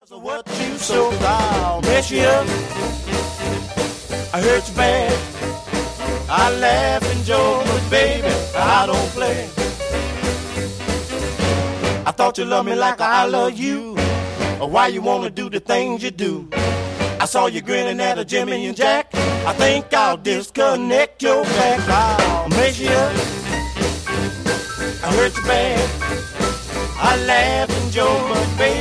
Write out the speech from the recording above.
What you so I'll mess you up. I hurt you bad. I laugh and joke, but baby, I don't play. I thought you loved me like I love you. Or why you wanna do the things you do? I saw you grinning at a Jimmy and Jack. I think I'll disconnect your back. I'll mess you up. I hurt you bad. I laugh and joke, but baby,